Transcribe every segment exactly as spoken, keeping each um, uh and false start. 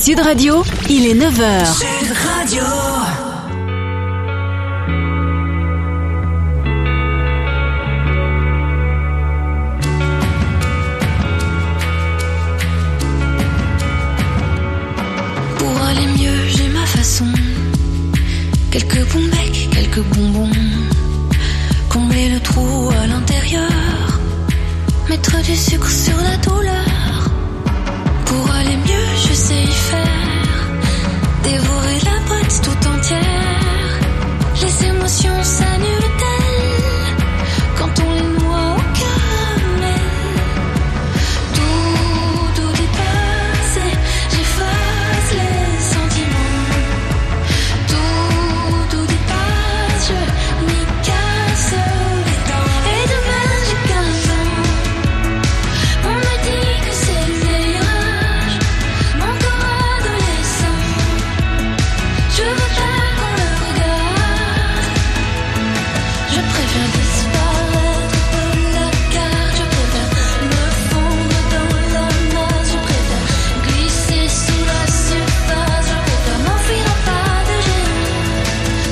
Sud Radio, il est neuf heures. Sud Radio. Pour aller mieux, j'ai ma façon. Quelques bons becs, quelques bonbons. Combler le trou à l'intérieur. Mettre du sucre sur la douleur. Pour aller mieux, je sais y faire. Dévorer la boîte tout entière. Les émotions s'annulent-elles quand on les noie au caramel? Tout, tout dépasse et j'efface les sentiments. Tout, tout dépasse, je m'y casse les dents. Et demain j'ai quinze ans. On me dit que c'est le meilleur âge. Mon corps adolescent. Je veux pas qu'on le regarde. Je préfère disparaître de la carte. Je préfère me fondre dans la masse. Je préfère glisser sous la surface. Je préfère m'enfuir à pas de géant.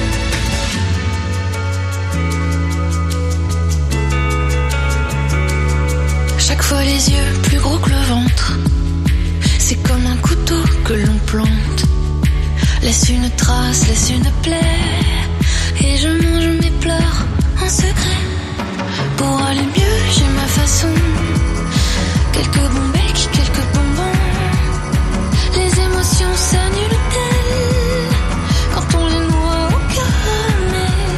Chaque fois les yeux plus gros que le ventre. C'est comme un couteau que l'on plante. Laisse une trace, laisse une plaie. Et je mange mes pleurs en secret. Pour aller mieux, j'ai ma façon. Quelques bons becs, quelques bonbons. Les émotions s'annulent-elles quand on les noie au caramel?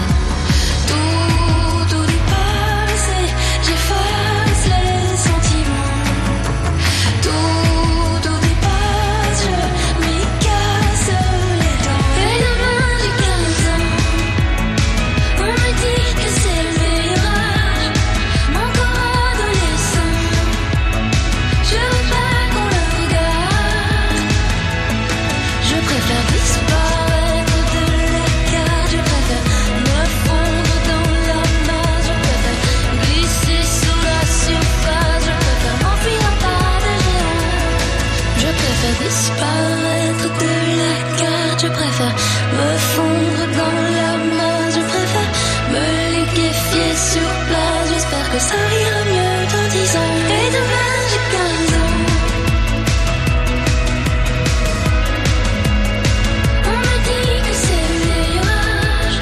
Tout, tout dépasse et j'efface les sentiments. Tout, tout dépasse, je m'y casse les dents. Et demain j'ai quinze ans. On me dit que c'est le meilleur âge. Mon corps adolescent. Je veux pas qu'on le regarde. Je préfère disparaître de la carte. Je préfère me fondre dans la masse. Je préfère glisser sous la surface. Je préfère m'enfuir à pas de géant. Je préfère disparaître de la carte. Je préfère me fondre dans la masse. Je préfère me liquéfier sur place. J'espère que ça ira mieux dans dix ans. Et demain j'ai quinze ans. On me dit que c'est le meilleur âge.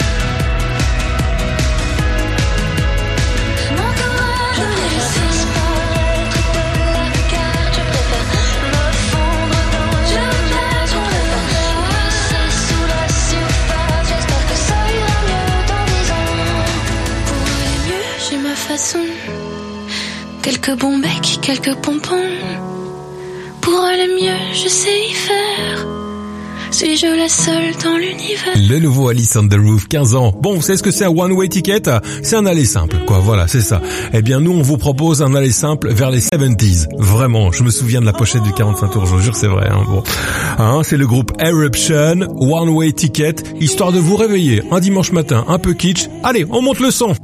Mon corps adolescent. Je préfère disparaître de la carte. Je préfère me fondre dans la masse. Je préfère glisser sous la surface. J'espère que ça ira mieux dans dix ans. Pour aller mieux, j'ai ma façon. Quelques bons becs, quelques pompons. Pour aller mieux, je sais y faire. Suis-je la seule dans l'univers? Le nouveau Alice on the Roof, quinze ans. Bon, vous savez ce que c'est un one-way ticket? C'est un aller simple, quoi. Voilà, c'est ça. Eh bien, nous, on vous propose un aller simple vers les soixante-dix. Vraiment, je me souviens de la pochette du quarante-cinq tours, je vous jure, c'est vrai. Hein. Bon, hein, c'est le groupe Eruption, one-way ticket, histoire de vous réveiller un dimanche matin, un peu kitsch. Allez, on monte le son.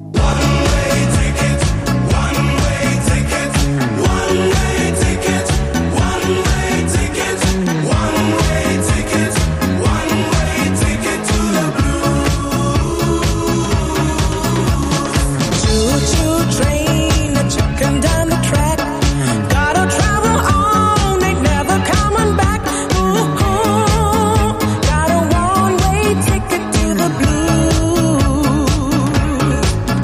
Got a one-way ticket to the blue.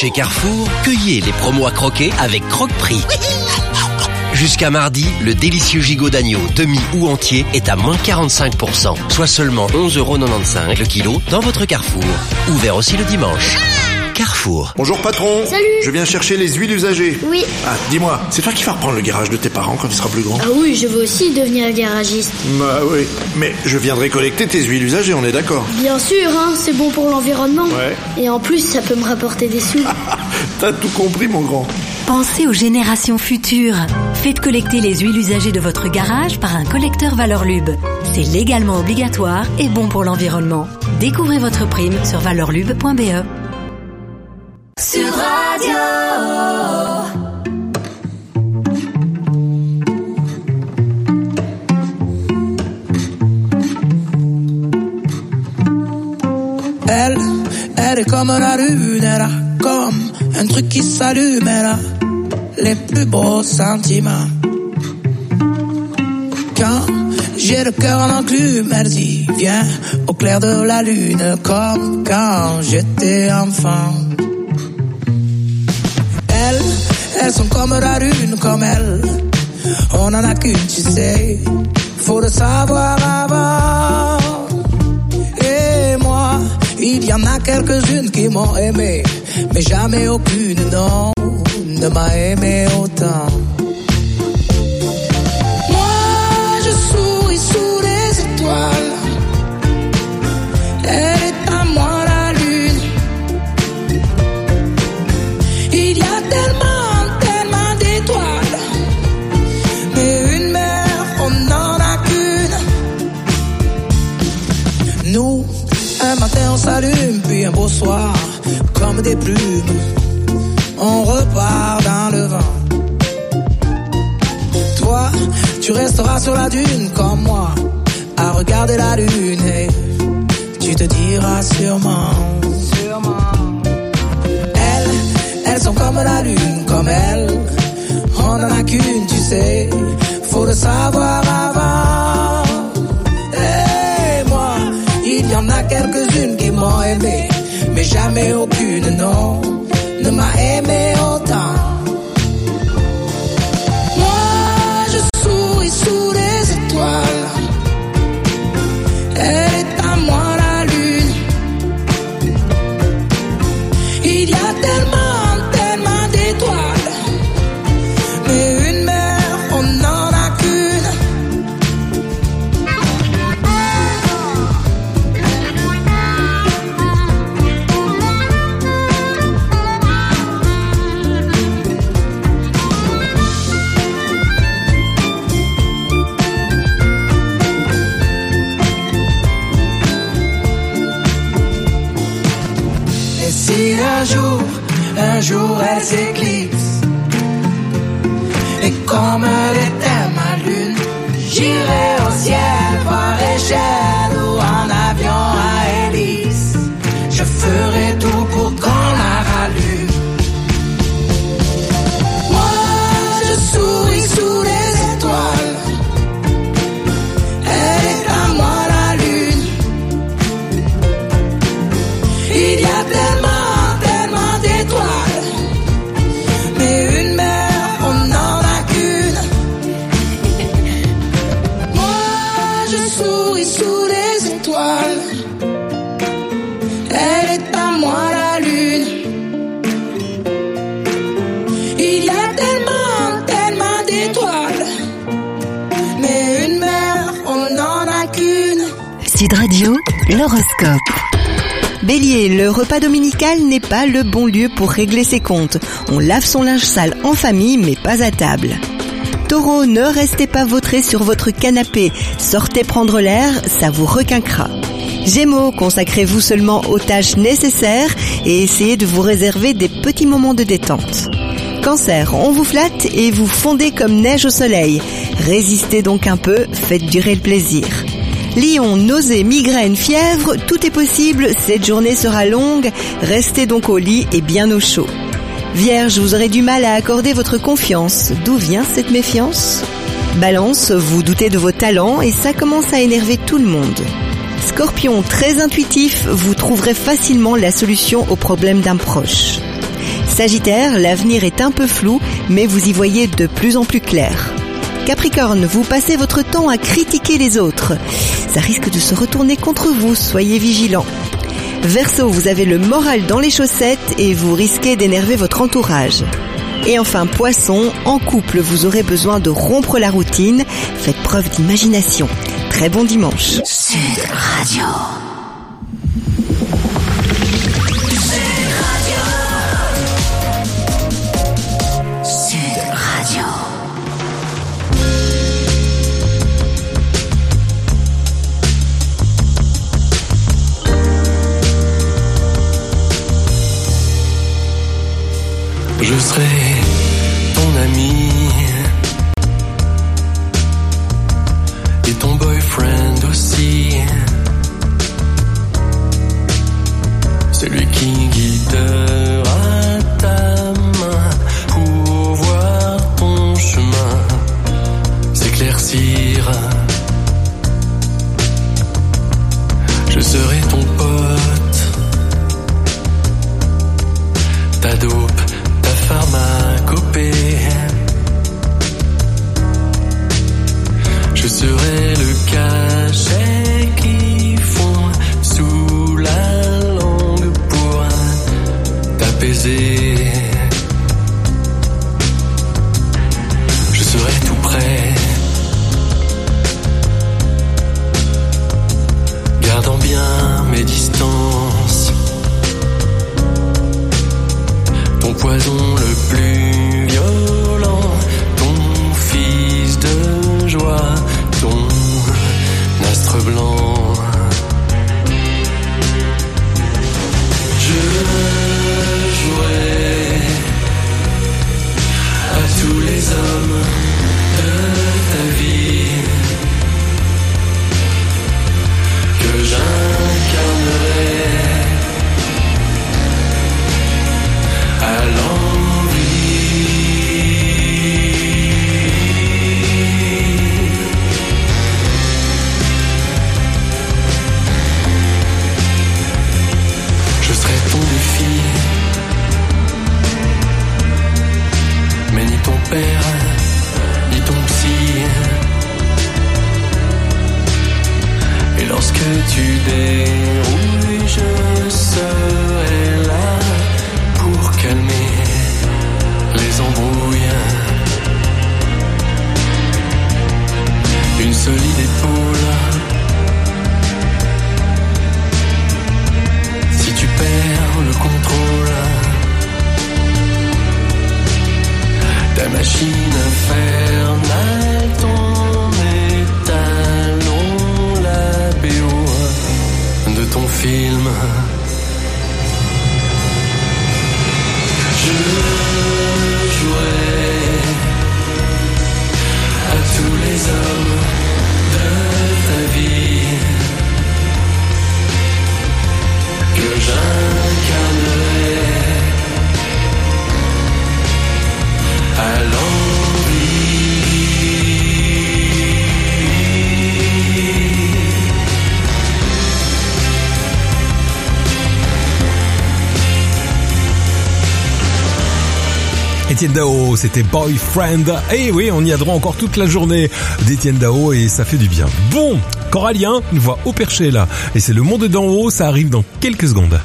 Chez Carrefour, cueillez les promos à croquer avec Croque-Prix. Jusqu'à mardi, le délicieux gigot d'agneau, demi ou entier, est à moins quarante-cinq pour cent, soit seulement onze euros quatre-vingt-quinze le kilo dans votre Carrefour. Ouvert aussi le dimanche. Carrefour. Bonjour patron. Salut. Je viens chercher les huiles usagées. Oui. Ah, dis-moi, c'est toi qui vas reprendre le garage de tes parents quand tu seras plus grand? Ah oui, je veux aussi devenir garagiste. Bah oui, mais je viendrai collecter tes huiles usagées, on est d'accord? Bien sûr, hein, c'est bon pour l'environnement. Ouais. Et en plus, ça peut me rapporter des sous. T'as tout compris, mon grand. Pensez aux générations futures. Faites collecter les huiles usagées de votre garage par un collecteur Valeur Lube. C'est légalement obligatoire et bon pour l'environnement. Découvrez votre prime sur valeur lube point b e. Sur Radio. Elle, elle est comme la lune, elle a comme un truc qui s'allume, elle a les plus beaux sentiments. Quand j'ai le cœur en enclume, elle dit viens au clair de la lune, comme quand j'étais enfant. Elles, elles sont comme la lune, comme elle, on en a qu'une, tu sais, faut le savoir avant. Et moi, il y en a quelques-unes qui m'ont aimé, mais jamais aucune, non, ne m'a aimé autant. Moi, je souris sous les étoiles, elle est à moi la lune. Il y a tellement, tellement d'étoiles, mais une mère, on n'en a qu'une. Nous, un matin on s'allume, puis un beau soir, comme des plumes, on repart dans le vent. Toi, tu resteras sur la dune comme moi, à regarder la lune, et tu te diras sûrement, sûrement. Elles, elles sont comme la lune, comme elle, on en a qu'une, tu sais, faut le savoir avant. Et moi, il y en a quelques-unes qui m'ont aimé, mais jamais aucune, non, ne m'a aimé autant. Moi, je souris sous les étoiles, elle est à moi la lune. Il y a tellement, tellement d'étoiles, mais une mère, on n'en a qu'une. Et si un jour, un jour elle s'éclipse, et comme elle était ma lune, j'irai au ciel par échelle ou en avion à hélice. Je ferai tout pour qu'on la rallume. Moi, je souris sous les étoiles, elle est à moi la lune. Il y a tellement, tellement d'étoiles, mais une mère, on n'en a qu'une. Moi, je souris sous les étoiles, elle est à moi la lune. Il y a tellement, tellement d'étoiles, mais une mère, on n'en a qu'une. Sud Radio, l'horoscope. Bélier, le repas dominical n'est pas le bon lieu pour régler ses comptes. On lave son linge sale en famille, mais pas à table. Taureau, ne restez pas vautré sur votre canapé. Sortez prendre l'air, ça vous requinquera. Gémeaux, consacrez-vous seulement aux tâches nécessaires et essayez de vous réserver des petits moments de détente. Cancer, on vous flatte et vous fondez comme neige au soleil. Résistez donc un peu, faites durer le plaisir. Lion, nausées, migraines, fièvre, tout est possible, cette journée sera longue, restez donc au lit et bien au chaud. Vierge, vous aurez du mal à accorder votre confiance. D'où vient cette méfiance ? Balance, vous doutez de vos talents et ça commence à énerver tout le monde. Scorpion, très intuitif, vous trouverez facilement la solution au problème d'un proche. Sagittaire, l'avenir est un peu flou, mais vous y voyez de plus en plus clair. Capricorne, vous passez votre temps à critiquer les autres. Ça risque de se retourner contre vous, soyez vigilants. Verseau, vous avez le moral dans les chaussettes et vous risquez d'énerver votre entourage. Et enfin Poisson, en couple, vous aurez besoin de rompre la routine. Faites preuve d'imagination. Très bon dimanche. Sud Radio. Je serai ton ami et ton boyfriend aussi, celui qui guidera ta main pour voir ton chemin s'éclaircir. Je serai ton pote, ta dope, pharmacopée. Je serai le cachet qui fond sous la langue pour t'apaiser. Je serai tout près, gardant bien mes distances. Ton poison le plus violent, ton fils de joie, ton astre blanc. Je jouerai à tous les hommes de ta vie que j'incarnerai à l'envie. Je serai ton défi, mais ni ton père, ni ton psy. Et lorsque tu dérouilles, je serai là pour calmer les embrouilles. Une solide épaule. Si tu perds le contrôle, ta machine infernale, ton étalon, la B O de ton film. Je jouerai à tous les hommes de ta vie que j'incarnerai à l'envie. Étienne Dao, c'était Boyfriend. Et oui, on y a droit encore toute la journée d'Étienne Dao et ça fait du bien. Bon, Corallien, une voix au perché là. Et c'est le monde d'en haut, ça arrive dans quelques secondes.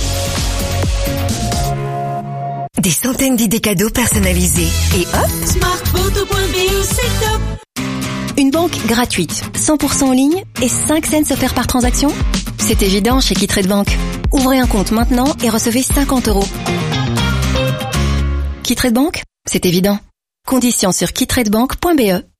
Des centaines d'idées cadeaux personnalisées. Et hop, Smartphoto point b e, c'est top. Une banque gratuite, cent pour cent en ligne et cinq cents offerts par transaction. C'est évident chez Kittrade Bank. Ouvrez un compte maintenant et recevez cinquante euros. Kittrade Bank, c'est évident. Conditions sur kittradebank point b e.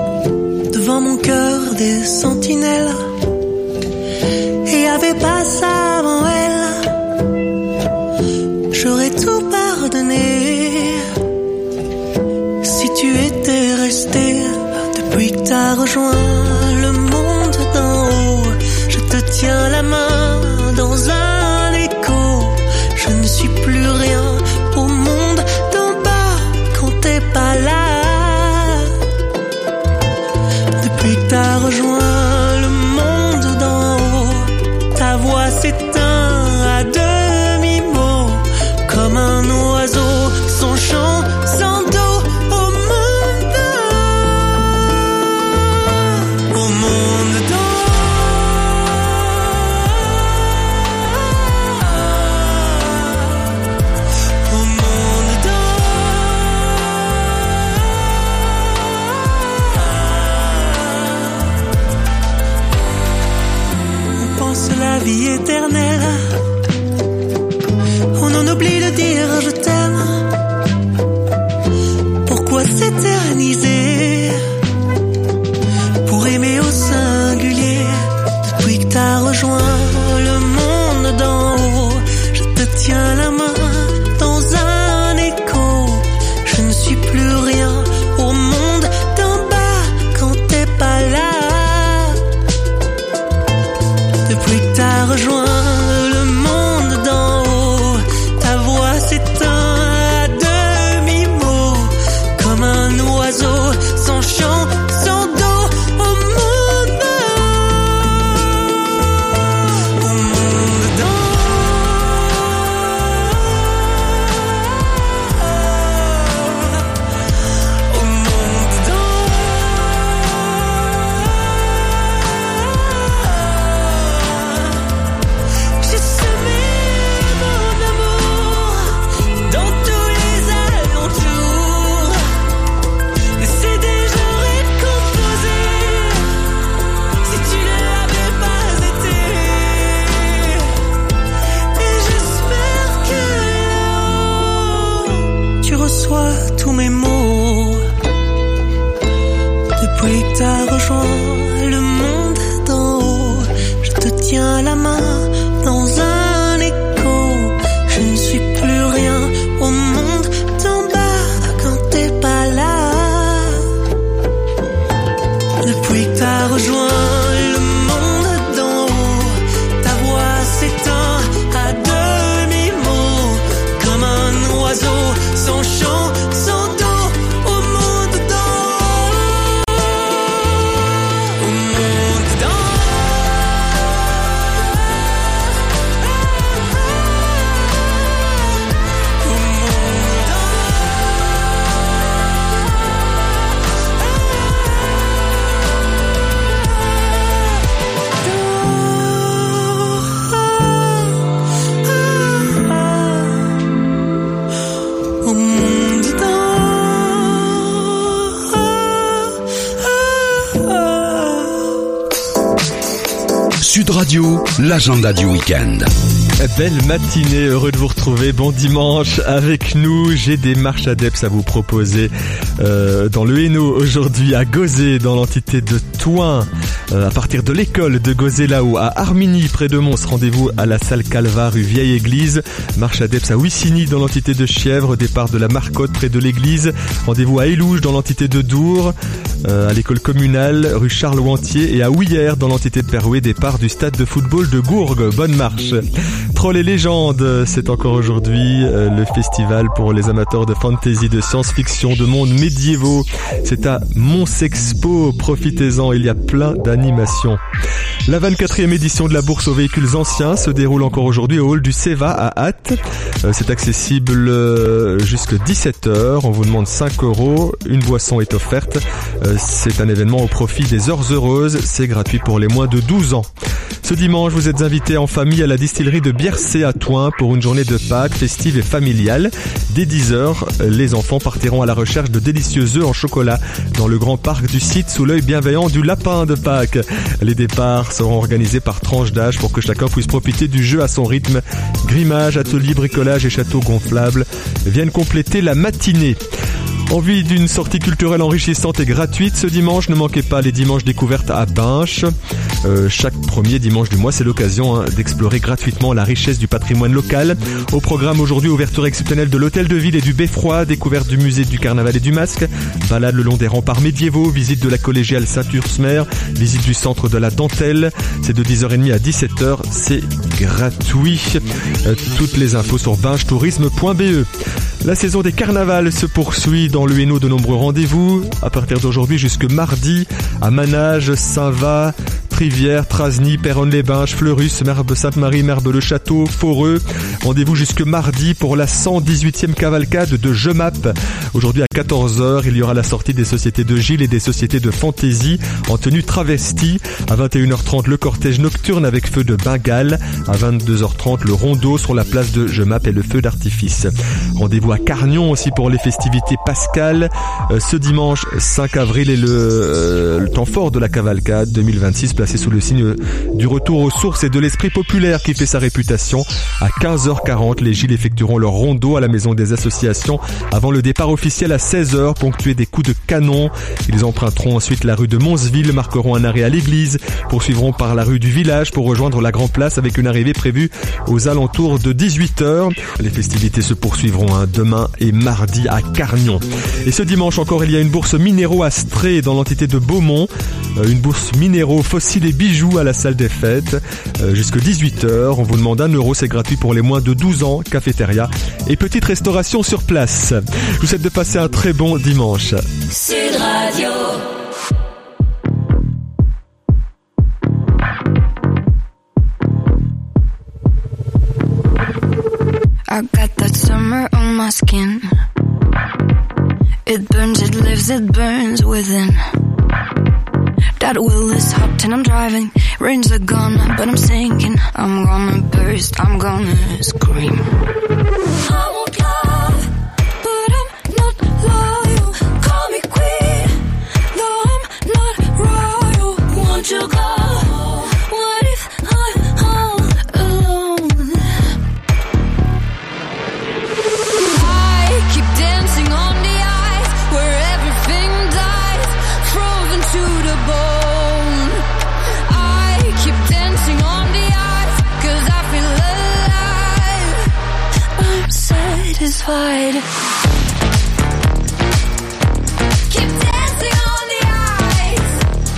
Devant mon cœur des sentinelles, et y avait pas ça rejoint le monde d'en haut. Je te tiens la main dans un écho. Je ne suis plus rien au monde d'en bas quand t'es pas là. Depuis que t'as rejoint le monde d'en haut, ta voix s'éteint à demi-mot, comme un oiseau sans chant, sans dos au monde d'en haut. Au monde d'en haut. La vie éternelle, on en oublie de dire je t'aime. Pourquoi s'éterniser pour aimer au singulier? Depuis que t'as rejoint le monde d'en haut, je te tiens la main dans un écho. Je ne suis plus rien au monde d'en bas quand t'es pas là. Depuis que t'as rejoint le monde d'en haut, ta voix s'éteint à demi-mot, comme un oiseau sans chant, sans dos au monde d'en haut. Au monde d'en haut. Au monde d'en J'ai semé mon amour dans tous les alentours. C'est déjà récomposé si tu ne l'avais pas été. Et j'espère que tu reçois tous mes mots. Depuis que t'as rejoint le monde d'en haut, je te tiens la main dans un écho. Je ne suis plus rien au monde d'en bas quand t'es pas là. Depuis que t'as rejoint le monde d'en haut, ta voix s'éteint à demi-mot, comme un oiseau sans chant, sans dos au monde d'en haut. Au monde d'en haut. Au monde Sud Radio, l'agenda du week-end. Belle matinée, heureux de vous retrouver, bon dimanche avec nous. J'ai des marches adeptes à vous proposer euh, dans le Hainaut aujourd'hui à Gauzé, dans l'entité de Thouin, euh, à partir de l'école de Gauzé là-haut, à Armigny près de Mons, rendez-vous à la salle Calva rue Vieille Église. Marche adeptes à Wissiny dans l'entité de Chièvre, départ de la Marcotte près de l'église. Rendez-vous à Élouge dans l'entité de Dour, euh, à l'école communale rue Charles Wantier, et à Ouillère dans l'entité de Perouet, départ du stade de football de Gourgue. Bonne marche. Troll et légendes, c'est encore aujourd'hui euh, le festival pour les amateurs de fantasy, de science-fiction, de mondes médiévaux. C'est à Monsexpo, profitez-en, il y a plein d'animations. La vingt-quatrième édition de la bourse aux véhicules anciens se déroule encore aujourd'hui au hall du Seva à Ath. Euh, c'est accessible euh, jusqu'à dix-sept heures, on vous demande cinq euros, une boisson est offerte. Euh, c'est un événement au profit des Heures Heureuses, c'est gratuit pour les moins de douze ans. Ce dimanche, vous êtes invités en famille à la distillerie de Biercé à Thouin pour une journée de Pâques festive et familiale. Dès dix heures, les enfants partiront à la recherche de délicieux œufs en chocolat dans le grand parc du site sous l'œil bienveillant du lapin de Pâques. Les départs seront organisés par tranche d'âge pour que chacun puisse profiter du jeu à son rythme. Grimage, atelier bricolage et château gonflable viennent compléter la matinée. Envie d'une sortie culturelle enrichissante et gratuite ce dimanche? Ne manquez pas les dimanches découvertes à Binche. Euh, chaque premier dimanche du mois, c'est l'occasion hein, d'explorer gratuitement la richesse du patrimoine local. Au programme aujourd'hui, ouverture exceptionnelle de l'hôtel de ville et du Beffroi, découverte du musée du carnaval et du masque, balade le long des remparts médiévaux, visite de la collégiale Saint-Ursmer, visite du centre de la dentelle. C'est de dix heures trente à dix-sept heures, c'est gratuit. Euh, toutes les infos sur binche tourisme point b e. La saison des carnavals se poursuit dans le Hainaut, de nombreux rendez-vous à partir d'aujourd'hui jusque mardi à Manage, Saint-Va, Trivière, Trasny, Péronne-les-Binches, Fleurus, Merbe Sainte-Marie, Merbe-le-Château, Foreux. Rendez-vous jusque mardi pour la cent dix-huitième cavalcade de Je Map. Aujourd'hui à quatorze heures, il y aura la sortie des sociétés de Gilles et des sociétés de Fantaisie en tenue travestie. À vingt et une heures trente, le cortège nocturne avec feu de Bengale. À vingt-deux heures trente, le rondeau sur la place de Je Map et le feu d'artifice. Rendez-vous à Cargnon aussi pour les festivités pascales. Euh, ce dimanche cinq avril est le, euh, le temps fort de la cavalcade deux mille vingt-six, placé sous le signe du retour aux sources et de l'esprit populaire qui fait sa réputation. À quinze heures quarante, les Gilles effectueront leur rondeau à la maison des associations avant le départ officiel à seize heures, ponctué des coups de canon. Ils emprunteront ensuite la rue de Monsville, marqueront un arrêt à l'église, poursuivront par la rue du village pour rejoindre la Grand Place avec une arrivée prévue aux alentours de dix-huit heures. Les festivités se poursuivront hein, demain et mardi à Cargnon. Et ce dimanche encore, il y a une bourse minéraux à Stré dans l'entité de Beaumont. Euh, une bourse minéraux, fossiles et bijoux à la salle des fêtes. Euh, jusque dix-huit heures, on vous demande un euro, c'est gratuit pour les moins de douze ans, cafétéria et petite restauration sur place. Je vous souhaite de passer un très bon dimanche. Sud Radio. I got that summer on my skin. It burns, it lives, it burns within. That wheel is hot and I'm driving. Rains are gone, but I'm sinking. I'm gonna burst, I'm gonna scream. I want love, but I'm not loyal. Call me queen, though I'm not royal. Won't you go? What if I'm all alone? I keep dancing on the ice where everything dies, frozen to the bone. I keep dancing on the ice 'cause I feel alive. I'm satisfied. Keep dancing on the ice.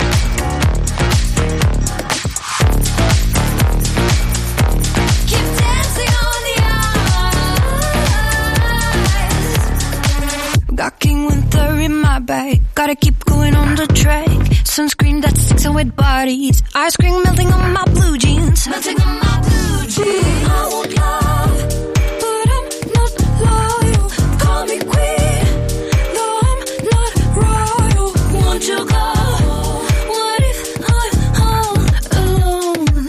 Keep dancing on the ice. Got King Winter in my bag. Gotta keep going on the track. Sunscreen that sticks on wet bodies. Ice cream melting on my blue jeans. Melting on my blue jeans. I want love, but I'm not loyal. Call me queen, though I'm not royal. Won't you go? What if I'm all alone?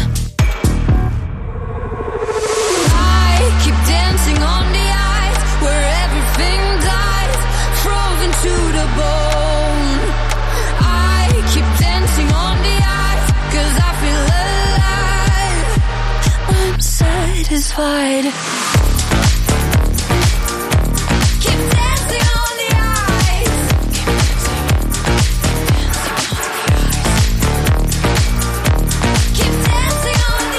I keep dancing on the ice where everything dies, frozen to the bone. I keep dancing on the ice 'cause I feel alive. I'm satisfied. Keep dancing on the ice. Keep dancing on the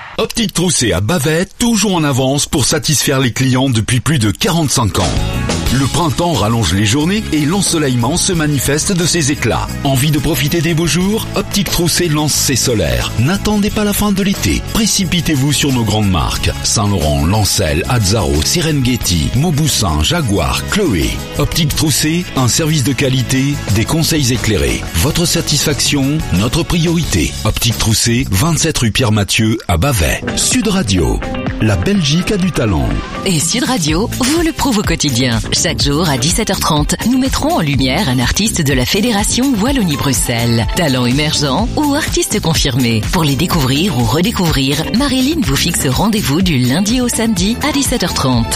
Optique Troussé à Bavette, toujours en avance pour satisfaire les clients depuis plus de quarante-cinq ans. Le printemps rallonge les journées et l'ensoleillement se manifeste de ses éclats. Envie de profiter des beaux jours? Optique Troussé lance ses solaires. N'attendez pas la fin de l'été. Précipitez-vous sur nos grandes marques. Saint-Laurent, Lancel, Azzaro, Serengeti, Mauboussin, Jaguar, Chloé. Optique Troussé, un service de qualité, des conseils éclairés. Votre satisfaction, notre priorité. Optique Troussé, vingt-sept rue Pierre-Mathieu à Bavay. Sud Radio. La Belgique a du talent. Et Sud Radio vous le prouve au quotidien. Chaque jour à dix-sept heures trente, nous mettrons en lumière un artiste de la Fédération Wallonie-Bruxelles. Talent émergent ou artiste confirmé. Pour les découvrir ou redécouvrir, Marilyn vous fixe rendez-vous du lundi au samedi à dix-sept heures trente.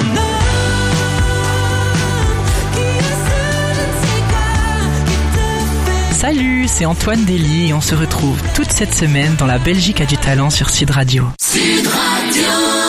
Salut, c'est Antoine Dely et on se retrouve toute cette semaine dans La Belgique a du talent sur Sud Radio. Sud Radio.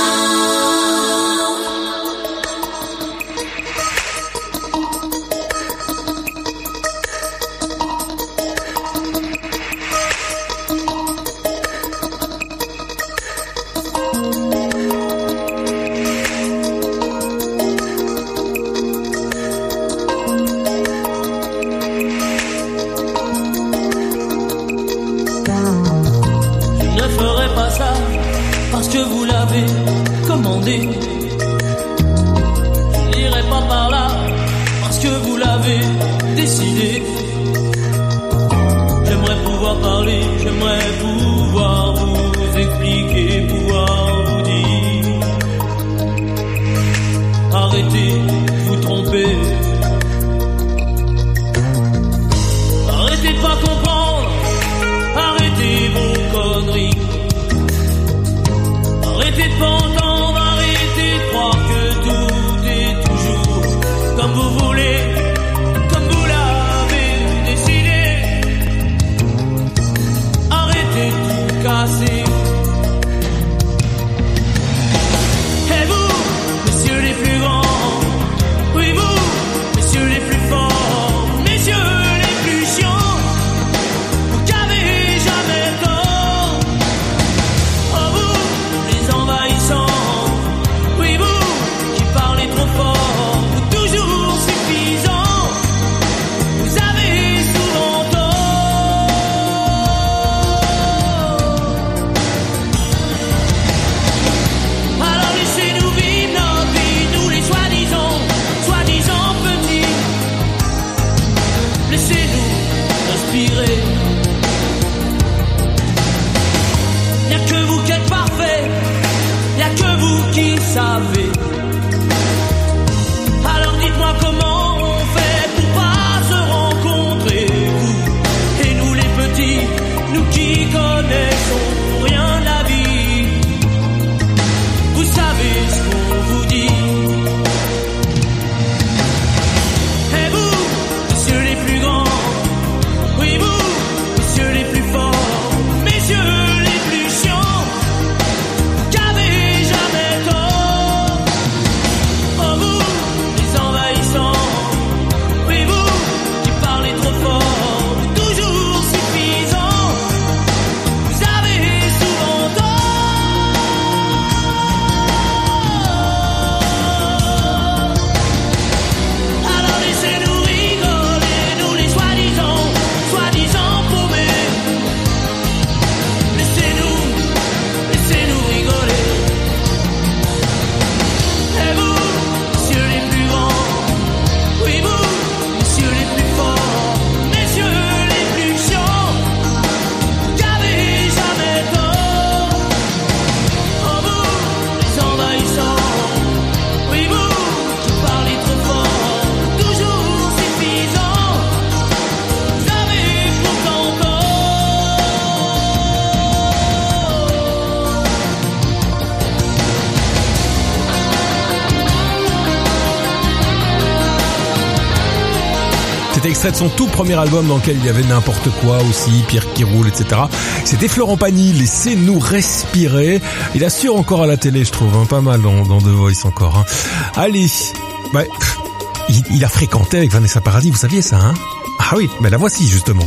Extrait de son tout premier album dans lequel il y avait n'importe quoi aussi, Pierre qui roule, et cetera. C'était Florent Pagny, Laissez-nous respirer. Il assure encore à la télé, je trouve, hein, pas mal dans, dans The Voice encore. Hein. Allez, bah, il, il a fréquenté avec Vanessa Paradis, vous saviez ça, hein? Ah oui, mais la voici justement.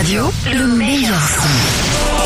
Radio, le meilleur son.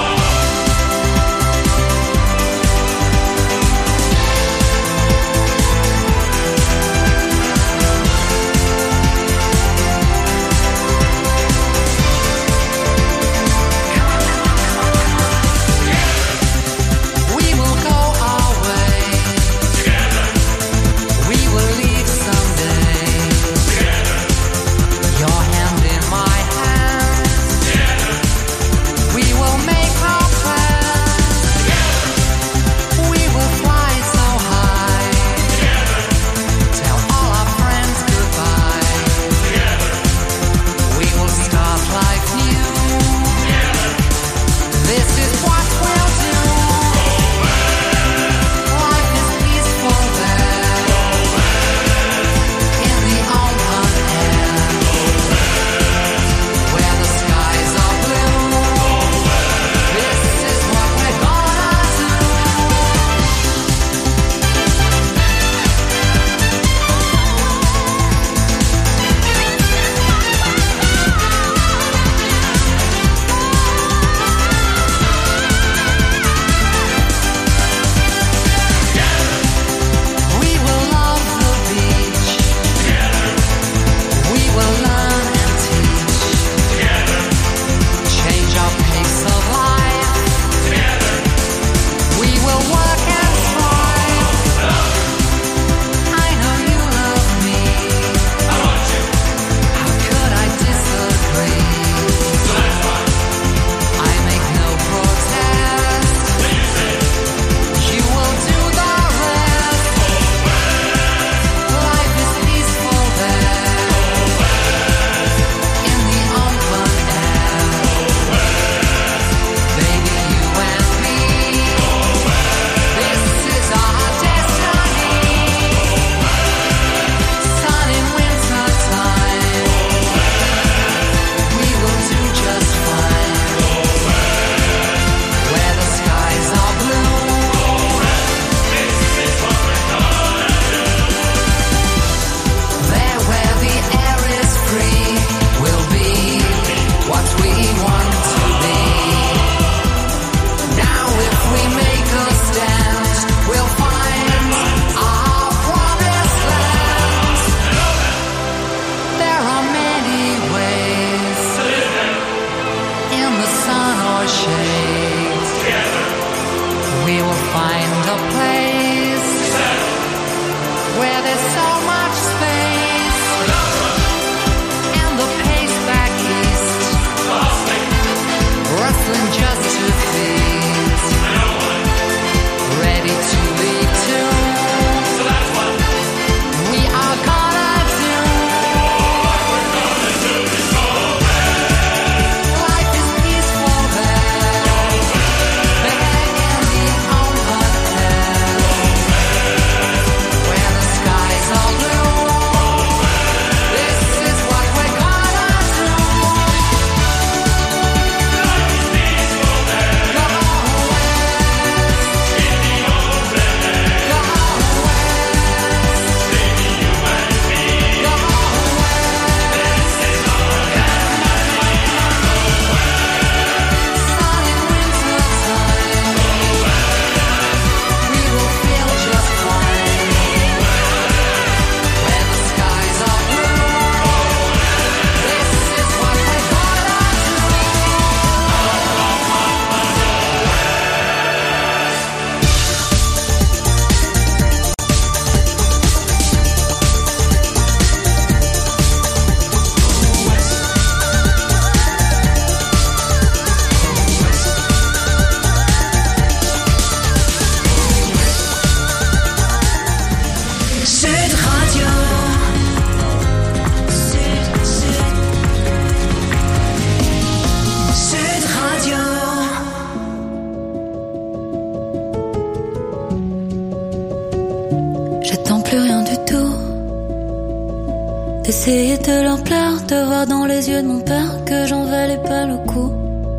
Essayer de leur plaire, de voir dans les yeux de mon père que j'en valais pas le coup.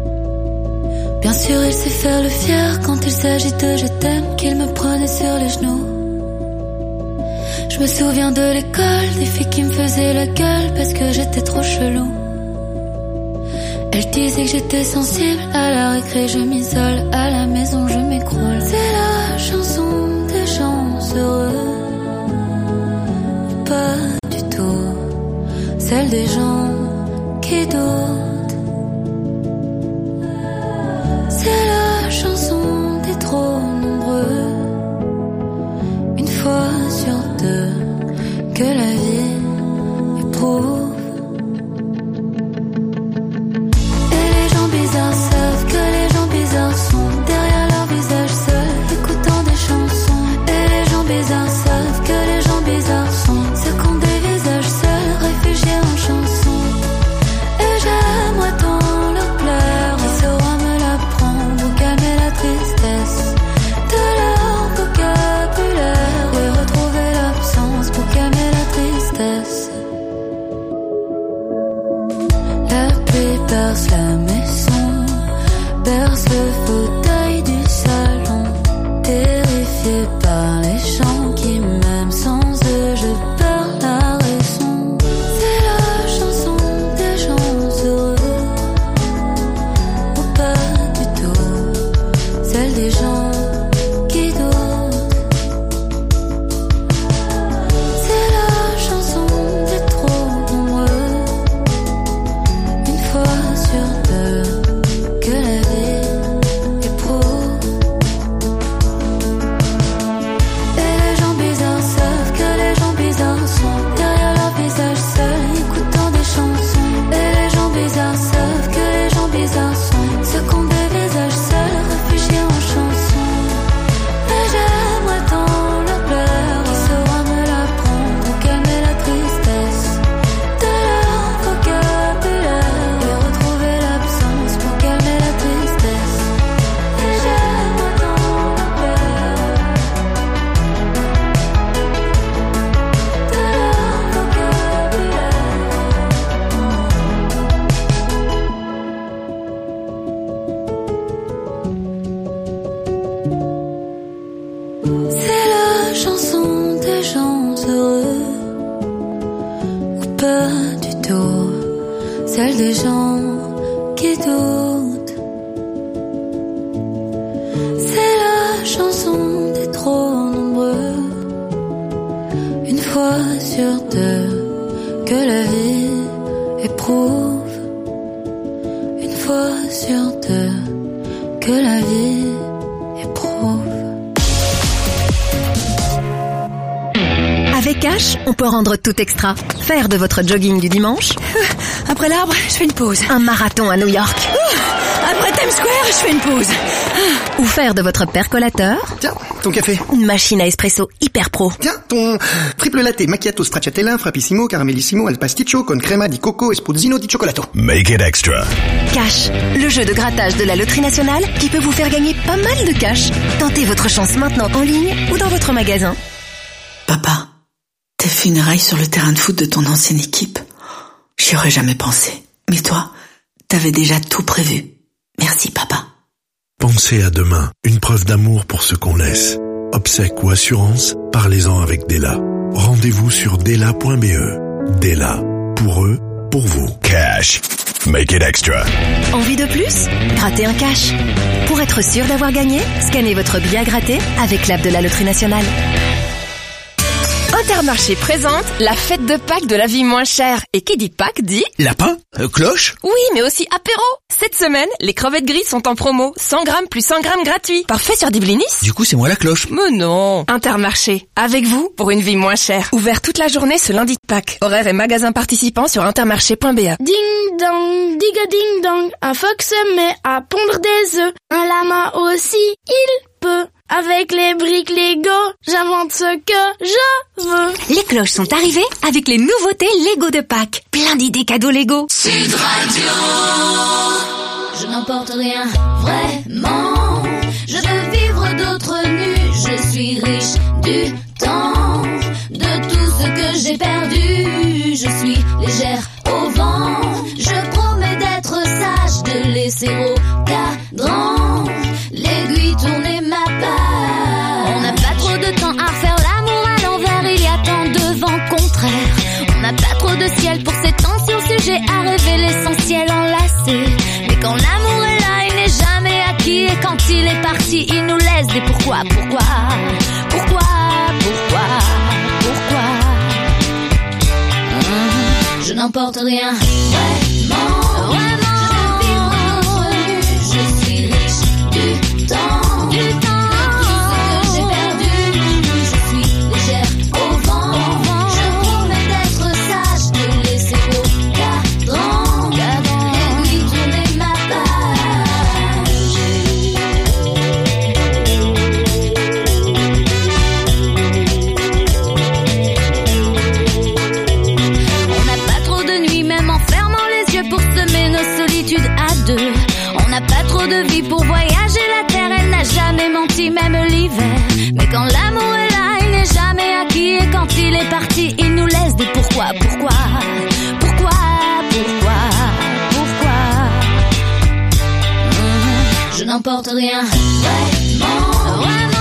Bien sûr il sait faire le fier quand il s'agit de je t'aime, qu'il me prenait sur les genoux. Je me souviens de l'école, des filles qui me faisaient la gueule parce que j'étais trop chelou. Elle disait que j'étais sensible, à la récré je m'isole, à la maison je m'écroule. C'est la chanson des gens heureux, pas du tout celle des gens qui doutent. C'est la chanson des trop nombreux, une fois sur deux, que la vie éprouve. Savent que les gens bizarres sont derrière leur visage seul, écoutant des chansons. Et les gens bizarres savent que les gens bizarres sont ceux qui ont des visages seuls, réfugiés en chansons. Et j'aimerais tant leur plaire, qui saura me l'apprendre pour calmer la tristesse de leur vocabulaire, et retrouver l'absence pour calmer la tristesse. La pluie perce la maison, berce le fauteuil du salon, terrifié par les gens qui m'aiment. Sans eux je perds la raison. C'est la chanson des gens heureux, ou pas du tout celle des gens qui doutent. C'est la chanson des trop nombreux, une fois sur deux, que la vie éprouve. Et les gens bizarres savent que les gens bizarres sont derrière leur visage seul, écoutant des chansons. Et les gens bizarres savent que les gens bizarres sont ceux qui ont des visages seuls, réfugiés en chansons. Et j'aimerais tant leur plaire, qui saura me l'apprendre pour calmer la tristesse de leur vocabulaire, et retrouver l'absence pour calmer la tristesse. Et j'aimerais tant leur plaire de leur vocabulaire. C'est la chanson des gens heureux, ou pas du tout celle des gens qui doutent. C'est la chanson des trop nombreux, une fois sur deux, que la vie éprouve. Une fois sur deux, que la vie éprouve. Avec Cash, on peut rendre tout extra. Faire de votre jogging du dimanche. Après l'arbre, je fais une pause. Un marathon à New York. Après Times Square, je fais une pause. Ou faire de votre percolateur. Tiens, ton café. Une machine à espresso hyper pro. Tiens, ton triple latte macchiato stracciatella, frappissimo, caramellissimo, al pasticcio, con crema di coco e spruzzino di cioccolato. Make it extra. Cash, le jeu de grattage de la Loterie Nationale qui peut vous faire gagner pas mal de cash. Tentez votre chance maintenant en ligne ou dans votre magasin. Papa, tes funérailles sur le terrain de foot de ton ancienne équipe. J'y aurais jamais pensé. Mais toi, t'avais déjà tout prévu. Merci, papa. Pensez à demain, une preuve d'amour pour ceux qu'on laisse. Obsèques ou assurance, parlez-en avec Della. Rendez-vous sur della point b e. Della, pour eux, pour vous. Cash. Make it extra. Envie de plus? Grattez un cash. Pour être sûr d'avoir gagné, scannez votre billet à gratter avec l'app de la Loterie Nationale. Intermarché présente la fête de Pâques de la vie moins chère. Et qui dit Pâques dit... Lapin? Euh, cloche? Oui, mais aussi apéro. Cette semaine, les crevettes grises sont en promo. cent grammes plus cent grammes gratuits. Parfait sur des blinis. Du coup, c'est moi la cloche. Mais non. Intermarché, avec vous pour une vie moins chère. Ouvert toute la journée ce lundi de Pâques. Horaires et magasins participants sur intermarché point b a. Ding dong, diga ding dong, un phoque se met à pondre des œufs. Un lama aussi, il peut. Avec les briques Lego, j'invente ce que je veux. Les cloches sont arrivées avec les nouveautés Lego de Pâques. Plein d'idées cadeaux Lego. Sud Radio. Je n'emporte rien, vraiment. Je veux vivre d'autres nuits. Je suis riche du temps, de tout ce que j'ai perdu. Je suis légère au vent. Je promets d'être sage, de laisser au cadran l'aiguille tourner ma part. On n'a pas trop de temps à faire l'amour à l'envers. Il y a tant de vents contraires. On n'a pas trop de ciel pour s'étendre sur le sujet, à rêver l'essentiel enlacé. quand l'amour est là, il n'est jamais acquis. Et quand il est parti, il nous laisse des pourquoi, pourquoi, pourquoi, pourquoi, pourquoi. Mmh, je n'emporte rien, vraiment, vraiment. Je suis riche du temps, du temps. On n'a pas trop de vie pour voyager la terre, elle n'a jamais menti, même l'hiver. Mais quand l'amour est là, il n'est jamais acquis. Et quand il est parti, il nous laisse des pourquoi, pourquoi, pourquoi, pourquoi, pourquoi. Mmh, je n'emporte rien, vraiment, vraiment.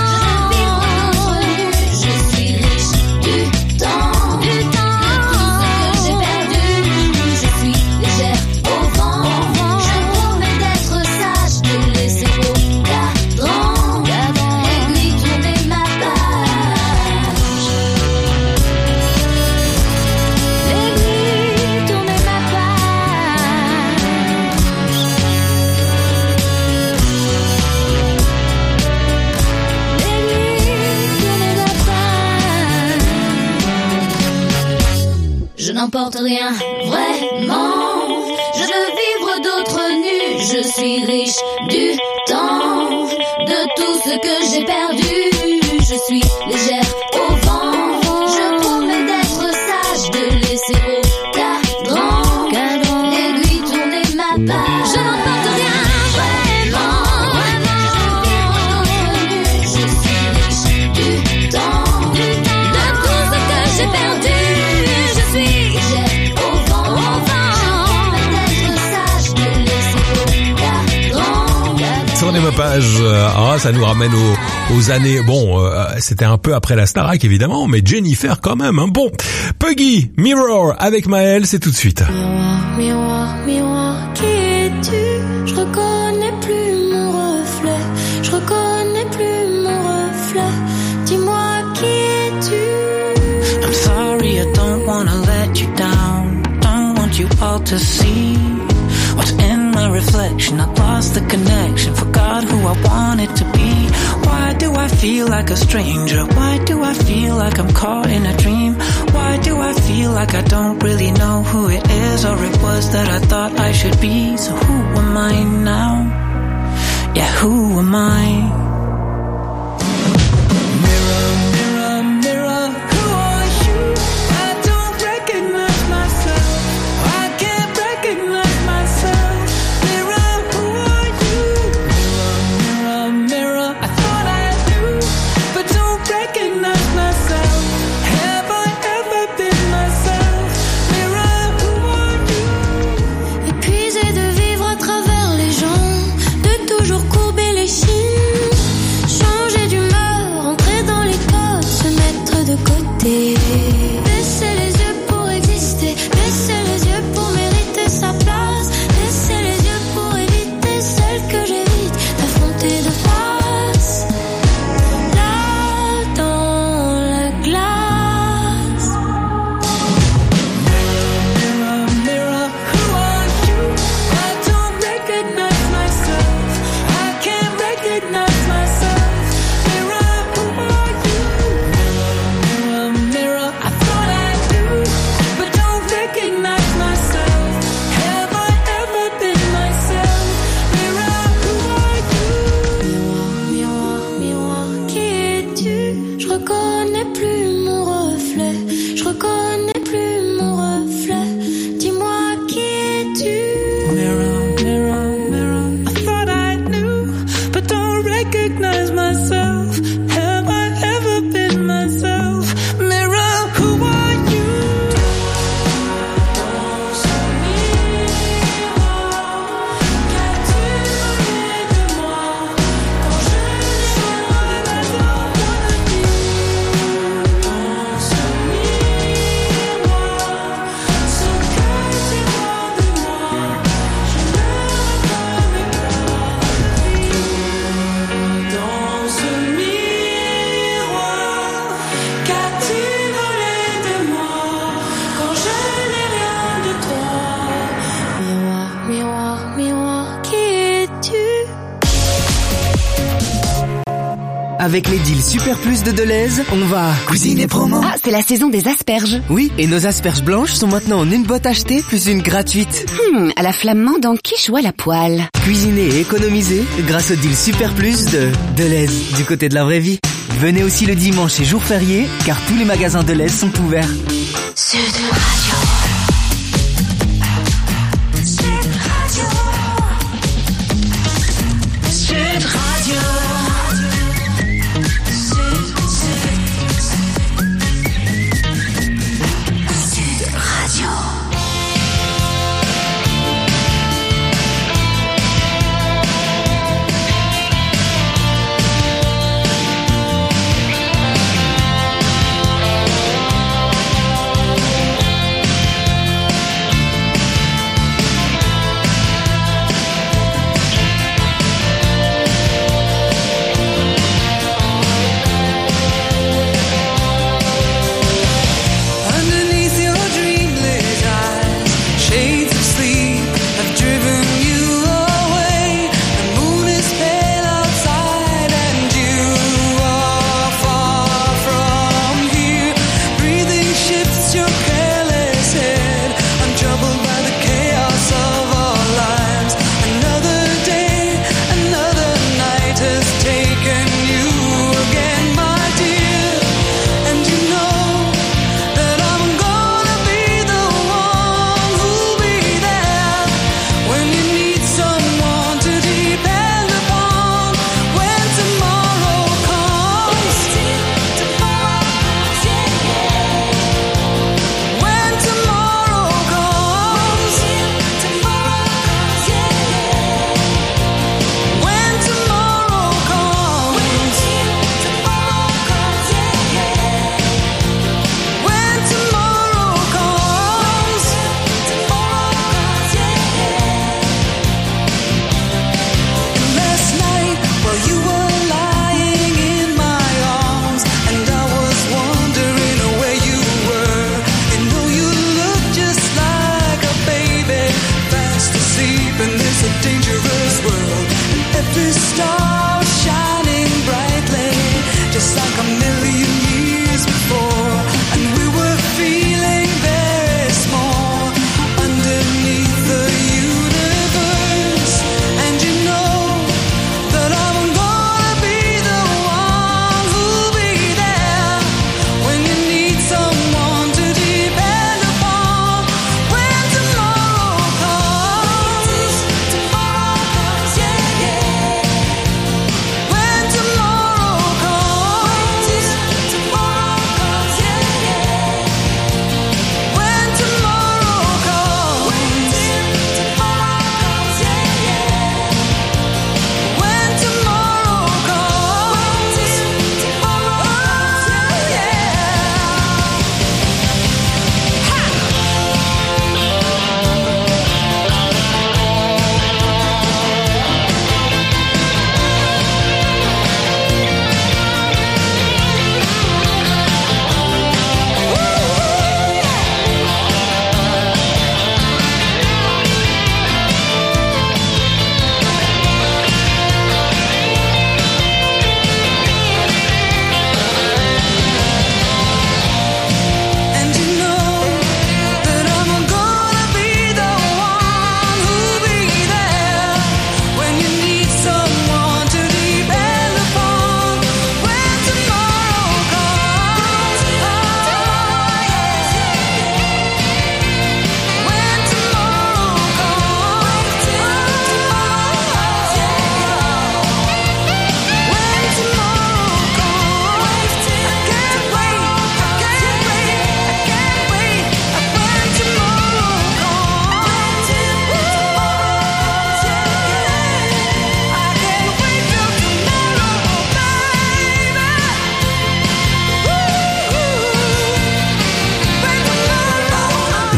Je suis riche du temps, du temps. Je n'emporte rien, vraiment. Je veux vivre d'autres nus. Je suis riche du temps, de tout ce que j'ai perdu. Je suis légère au vent. Je promets d'être sage, de laisser au cadran l'aiguille tourner ma page. Je n'emporte rien, vraiment, vraiment. Je suis riche du temps, de tout ce que j'ai perdu. Tournez ma page, ah, ça nous ramène aux, aux années, bon, euh, c'était un peu après la Starac évidemment, mais Jennifer quand même, hein. Bon, Puggy, Mirror avec Maël, c'est tout de suite. Miroir, miroir, miroir, qui es-tu? Je reconnais plus mon reflet, je reconnais plus mon reflet. Dis-moi qui es-tu? I'm sorry, I don't wanna let you down. Don't want you all to see what's in my reflection. I lost the connection, forgot who I wanted to be. Why do I feel like a stranger? Why do I feel like I'm caught in a dream? Why do I feel like I don't really know who it is or it was that I thought I should be? So who am I now? Yeah, who am I? Épuisé de vivre à travers les gens, de toujours courber les chines. Miroir, miroir, qui es-tu? Avec les deals Super Plus de Deleuze, on va cuisiner promo. Ah, c'est la saison des asperges. Oui, et nos asperges blanches sont maintenant en une boîte achetée plus une gratuite. Hmm, à la flamande en quiche ou à la poêle. Cuisiner et économiser grâce au deal Super Plus de Deleuze, du côté de la vraie vie. Venez aussi le dimanche et jour férié, car tous les magasins Deleuze sont ouverts. Sud Radio. Sud Radio. Sud Radio.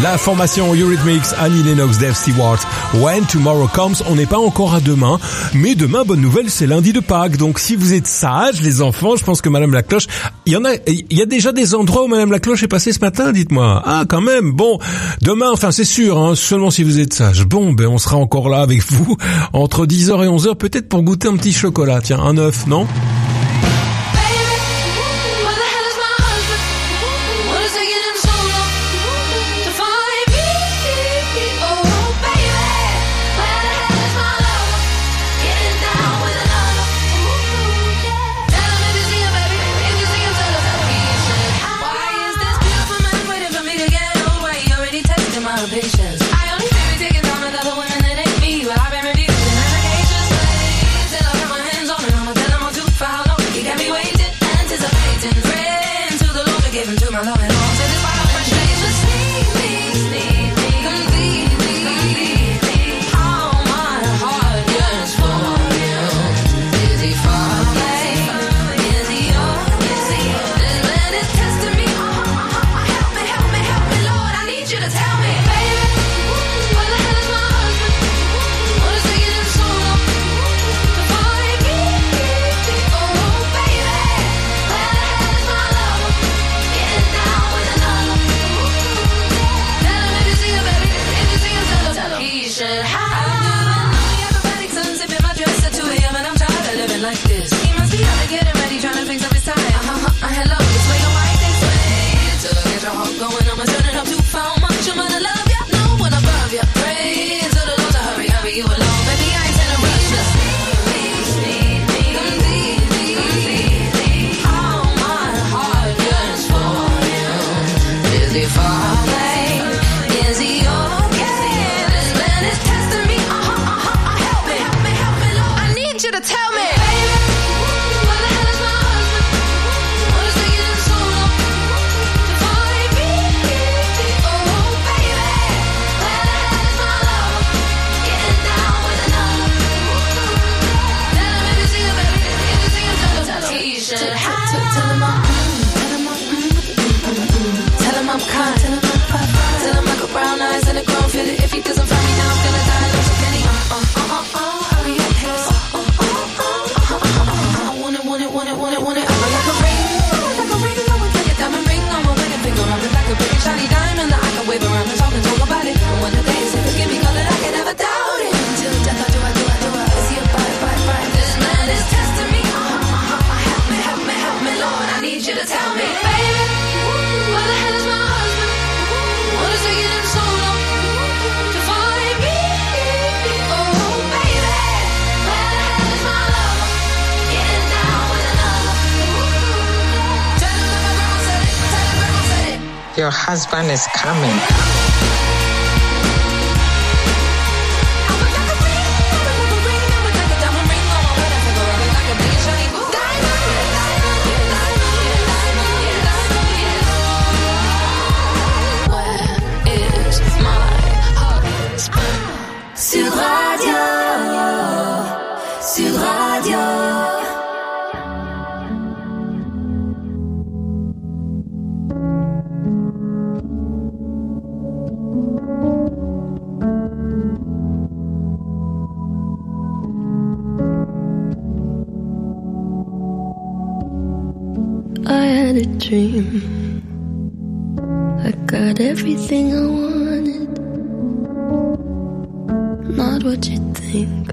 La formation Eurythmics, Annie Lennox, Dave Stewart, When Tomorrow Comes. On n'est pas encore à demain, mais demain, bonne nouvelle, c'est lundi de Pâques. Donc si vous êtes sages, les enfants, je pense que Madame la Cloche, il y en a, il y a déjà des endroits où Madame la Cloche est passée ce matin, dites-moi. Ah, quand même. Bon, demain, enfin c'est sûr, hein, seulement si vous êtes sages. Bon, ben on sera encore là avec vous entre dix heures et onze heures, peut-être pour goûter un petit chocolat. Tiens, un œuf, non? Your husband is coming. Sud Radio, Sud Radio. I had a dream. I got everything I wanted. Not what you think.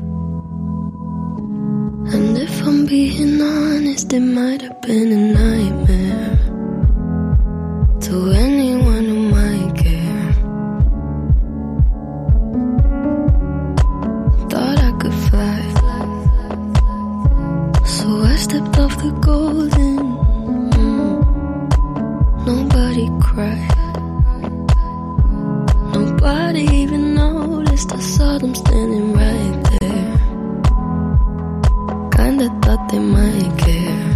And if I'm being honest, it might have been a nightmare to anyone who might care. Thought I could fly, so I stepped off the golden. Mm. Nobody cried. Nobody even noticed. I saw them standing right there. Kinda thought they might care.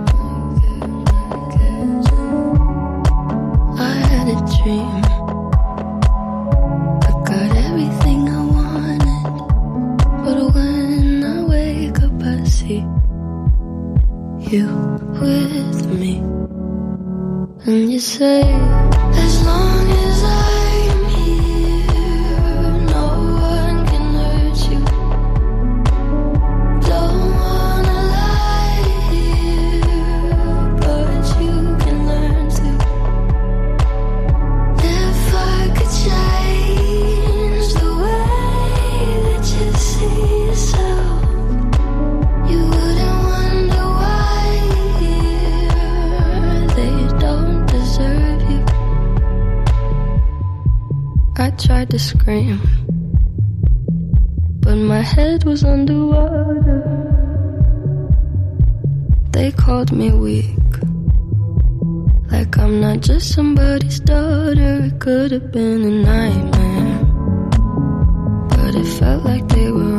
I had a dream. I got everything I wanted. But when I wake up I see you with me. And you say, as long as I'm scream, but my head was underwater. They called me weak, like I'm not just somebody's daughter. It could have been a nightmare, but it felt like they were